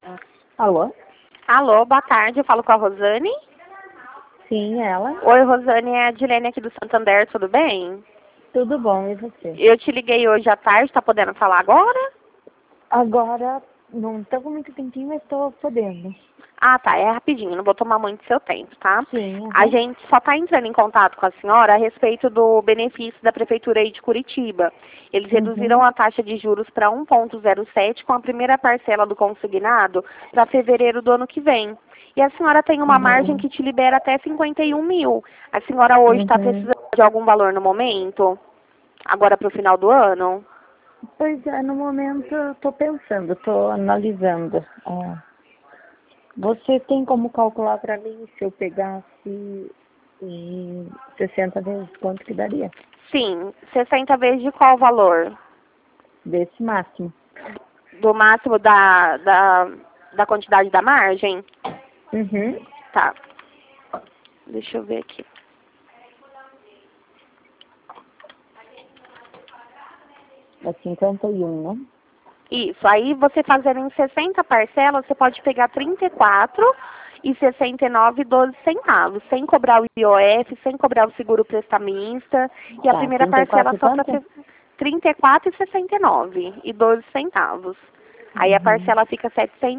Alô? Alô, boa tarde, eu falo com a Rosane. Sim, ela. Oi, Rosane, é a Dilene aqui do Santander, tudo bem? Tudo bom, e você? Eu te liguei hoje à tarde, tá podendo falar agora? Agora, não tô com muito tempinho, mas tô podendo. Ah, tá, é rapidinho, não vou tomar muito seu tempo, tá? Sim, A gente só tá entrando em contato com a senhora a respeito do benefício da Prefeitura aí de Curitiba. Eles reduziram a taxa de juros para 1,07 com a primeira parcela do consignado para fevereiro do ano que vem. E a senhora tem uma margem que te libera até 51 mil. A senhora hoje está precisando de algum valor no momento? Agora para o final do ano? Pois é, no momento eu tô pensando, tô analisando. Você tem como calcular para mim se eu pegasse em 60 vezes quanto que daria? Sim, 60 vezes de qual valor? Desse máximo. Do máximo da quantidade da margem? Uhum. Tá. Deixa eu ver aqui. É 51, né? Isso. Aí você fazendo em 60 parcelas, você pode pegar 34,69 centavos, sem cobrar o IOF, sem cobrar o seguro prestamista. E a Tá, primeira 34 parcela e só para quanto? 34,69 centavos. Aí a Uhum. parcela fica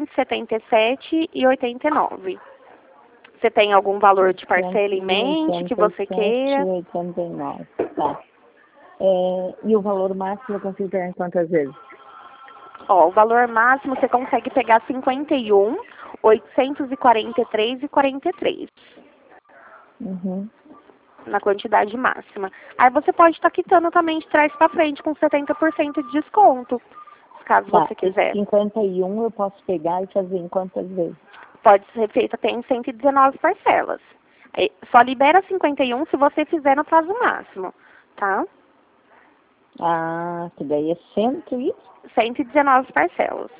777,89. Você tem algum valor de parcela em mente que você queira? 187,89. Tá. E o valor máximo eu consigo pegar em quantas vezes? Ó, o valor máximo você consegue pegar 51.843,43 Uhum. na quantidade máxima. Aí você pode estar quitando também de trás para frente com 70% de desconto, caso Tá, você esse quiser. 51 eu posso pegar e fazer em quantas vezes? Pode ser feito até em 119 parcelas. Aí, só libera 51 se você fizer no prazo máximo, tá? Ah, que daí é 100 e... 119 parcelas.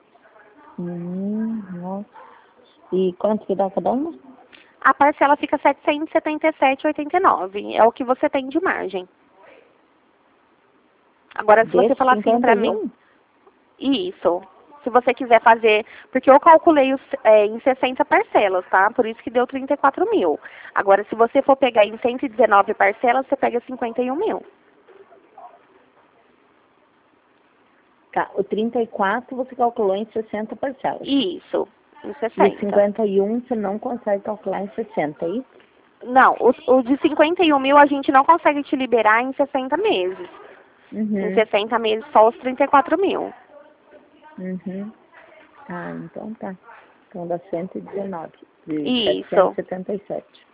Nossa. E quanto que dá cada uma? A parcela fica 777,89. É o que você tem de margem. Agora, se você Desse falar assim pra mim, 51? isso. Se você quiser fazer, porque eu calculei em 60 parcelas, tá? Por isso que deu 34 mil. Agora, se você for pegar em 119 parcelas, você pega 51 mil. Tá, o 34 você calculou em 60 parcelas. Isso, em E o 60. 51 você não consegue calcular em 60, é isso? Não, o de 51 mil a gente não consegue te liberar em 60 meses. Em Uhum. 60 meses, só os 34 mil. Uhum. Ah, então tá. Então dá 119, de Isso. 777.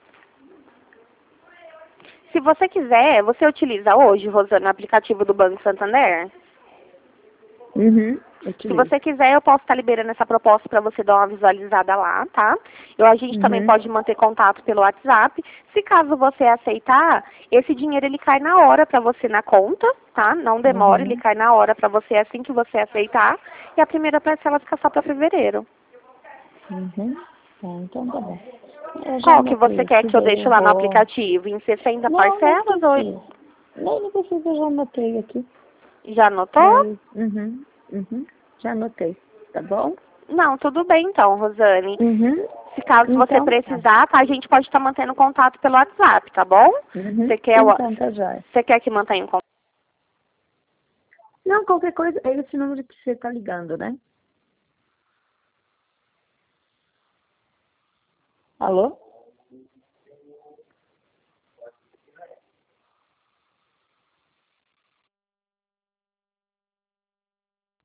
Se você quiser, você utiliza hoje, Rosana, o aplicativo do Banco Santander? Uhum. Se Utilizo. você quiser, eu posso estar liberando essa proposta para você dar uma visualizada lá, tá? A gente também Uhum. pode manter contato pelo WhatsApp. Se caso você aceitar, esse dinheiro ele cai na hora para você na conta, tá? Não demora, ele Uhum. cai na hora para você assim que você aceitar. E a primeira parcela fica só para fevereiro. Uhum. Tá, então tá bom. Eu já Qual que você anotei quer aqui, que eu daí deixe eu lá no vou... aplicativo? Em 60 Não, nem parcelas ou precisa. Nem precisa, eu já anotei aqui. já anotou? Daí, uhum. Já anotei, tá bom? Não, tudo bem então, Rosane. Uhum. Se caso você Então tá. precisar, tá, a gente pode estar mantendo contato pelo WhatsApp, tá bom? Uhum. Você quer, Então tá jóia. você quer que mantenha um contato? Não, qualquer coisa, é esse número que você tá ligando, né? Alô?